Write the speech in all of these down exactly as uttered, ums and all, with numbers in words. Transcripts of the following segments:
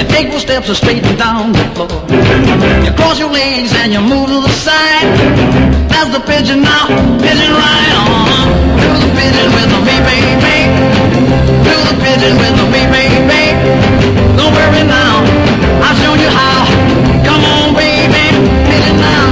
take four steps straight down the floor. You cross your legs and you move to the side. That's the pigeon now, pigeon right on. Do the pigeon with me, baby. Do the pigeon with me, baby. Don't worry now, I'll show you how. Come on, baby, pigeon now.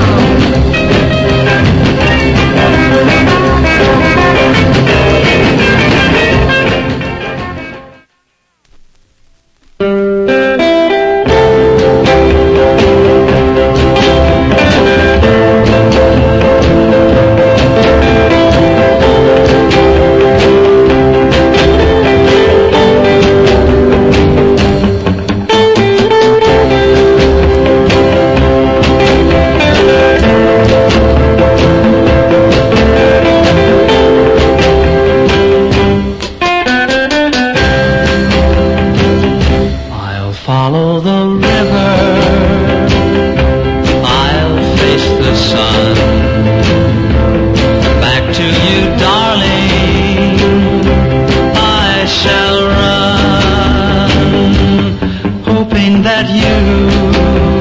Follow the river, I'll face the sun. Back to you, darling, I shall run, hoping that you